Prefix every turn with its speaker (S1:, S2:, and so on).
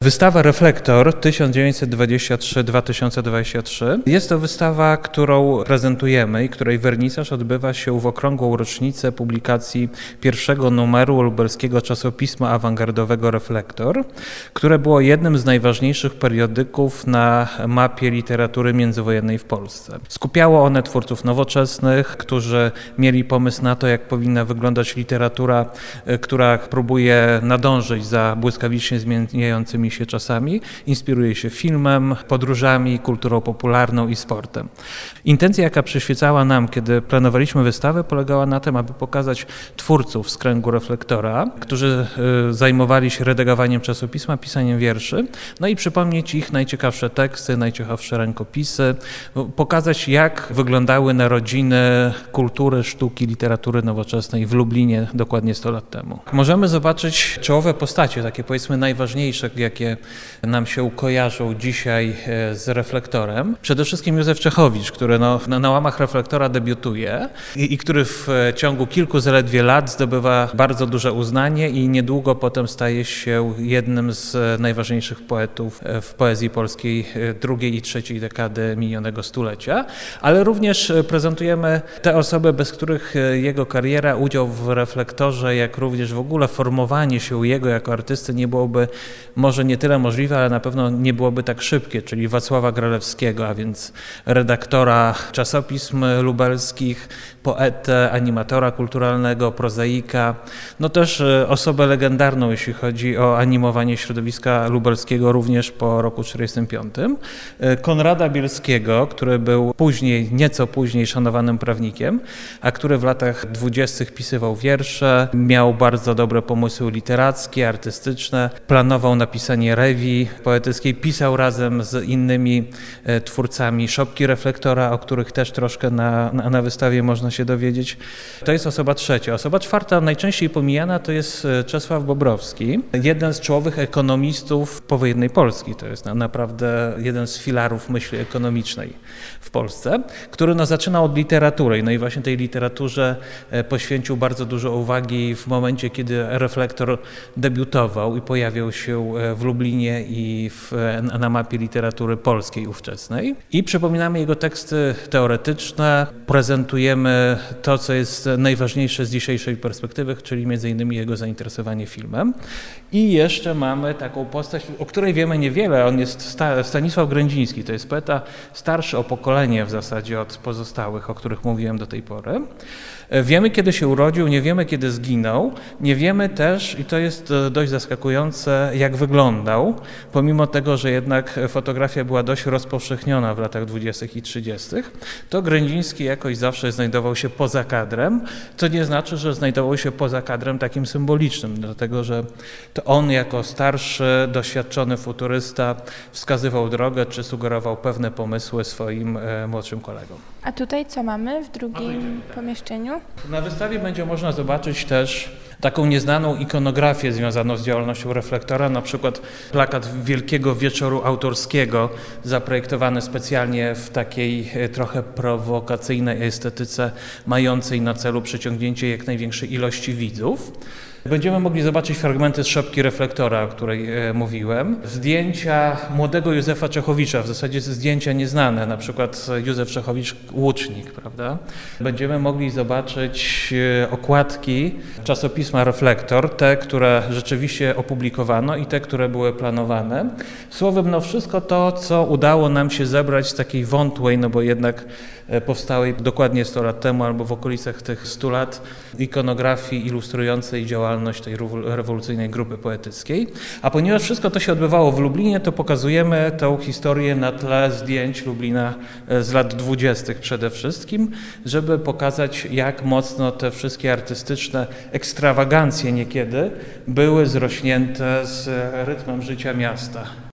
S1: Wystawa Reflektor 1923-2023 jest to wystawa, którą prezentujemy i której wernisaż odbywa się w okrągłą rocznicę publikacji pierwszego numeru lubelskiego czasopisma awangardowego Reflektor, które było jednym z najważniejszych periodyków na mapie literatury międzywojennej w Polsce. Skupiało one twórców nowoczesnych, którzy mieli pomysł na to, jak powinna wyglądać literatura, która próbuje nadążyć za błyskawicznie zmieniającymi się czasami, inspiruje się filmem, podróżami, kulturą popularną i sportem. Intencja, jaka przyświecała nam, kiedy planowaliśmy wystawę, polegała na tym, aby pokazać twórców z kręgu Reflektora, którzy zajmowali się redagowaniem czasopisma, pisaniem wierszy, no i przypomnieć ich najciekawsze teksty, najciekawsze rękopisy, pokazać, jak wyglądały narodziny kultury, sztuki, literatury nowoczesnej w Lublinie dokładnie 100 lat temu. Możemy zobaczyć czołowe postacie, takie powiedzmy najważniejsze, jakie nam się kojarzą dzisiaj z Reflektorem. Przede wszystkim Józef Czechowicz, który na łamach Reflektora debiutuje i który w ciągu kilku zaledwie lat zdobywa bardzo duże uznanie i niedługo potem staje się jednym z najważniejszych poetów w poezji polskiej drugiej i trzeciej dekady minionego stulecia, ale również prezentujemy te osoby, bez których jego kariera, udział w Reflektorze, jak również w ogóle formowanie się jego jako artysty nie byłoby może nie tyle możliwe, ale na pewno nie byłoby tak szybkie, czyli Wacława Gralewskiego, a więc redaktora czasopism lubelskich, poetę, animatora kulturalnego, prozaika, no też osobę legendarną, jeśli chodzi o animowanie środowiska lubelskiego również po roku 1945. Konrada Bielskiego, który był nieco później szanowanym prawnikiem, a który w latach 20. pisywał wiersze, miał bardzo dobre pomysły literackie, artystyczne, planował napisanie rewii poetyckiej, pisał razem z innymi twórcami szopki Reflektora, o których też troszkę na wystawie można się dowiedzieć. To jest osoba trzecia. Osoba czwarta, najczęściej pomijana, to jest Czesław Bobrowski, jeden z czołowych ekonomistów powojennej Polski. To jest naprawdę jeden z filarów myśli ekonomicznej w Polsce, który zaczynał od literatury. No i właśnie tej literaturze poświęcił bardzo dużo uwagi w momencie, kiedy Reflektor debiutował i pojawiał się w Lublinie i na mapie literatury polskiej ówczesnej. I przypominamy jego teksty teoretyczne, prezentujemy to, co jest najważniejsze z dzisiejszej perspektywy, czyli między innymi jego zainteresowanie filmem. I jeszcze mamy taką postać, o której wiemy niewiele. On jest Stanisław Grędziński, to jest poeta starszy o pokolenie w zasadzie od pozostałych, o których mówiłem do tej pory. Wiemy, kiedy się urodził, nie wiemy, kiedy zginął. Nie wiemy też, i to jest dość zaskakujące, jak wyglądał, pomimo tego, że jednak fotografia była dość rozpowszechniona w latach 20. i 30., to Grędziński jakoś zawsze znajdował się poza kadrem, co nie znaczy, że znajdował się poza kadrem takim symbolicznym, dlatego że to on jako starszy, doświadczony futurysta wskazywał drogę, czy sugerował pewne pomysły swoim młodszym kolegom.
S2: A tutaj co mamy w drugim pomieszczeniu?
S1: Na wystawie będzie można zobaczyć też taką nieznaną ikonografię związaną z działalnością Reflektora, na przykład plakat Wielkiego Wieczoru Autorskiego, zaprojektowany specjalnie w takiej trochę prowokacyjnej estetyce, mającej na celu przyciągnięcie jak największej ilości widzów. Będziemy mogli zobaczyć fragmenty z szopki Reflektora, o której mówiłem. Zdjęcia młodego Józefa Czechowicza, w zasadzie zdjęcia nieznane, na przykład Józef Czechowicz łucznik, prawda? Będziemy mogli zobaczyć okładki czasopisma Reflektor, te, które rzeczywiście opublikowano i te, które były planowane. Słowem, no wszystko to, co udało nam się zebrać z takiej wątłej, no bo jednak powstałej dokładnie 100 lat temu albo w okolicach tych 100 lat ikonografii ilustrującej działalność tej rewolucyjnej grupy poetyckiej. A ponieważ wszystko to się odbywało w Lublinie, to pokazujemy tę historię na tle zdjęć Lublina z lat 20. przede wszystkim, żeby pokazać, jak mocno te wszystkie artystyczne ekstrawagancje niekiedy były zrośnięte z rytmem życia miasta.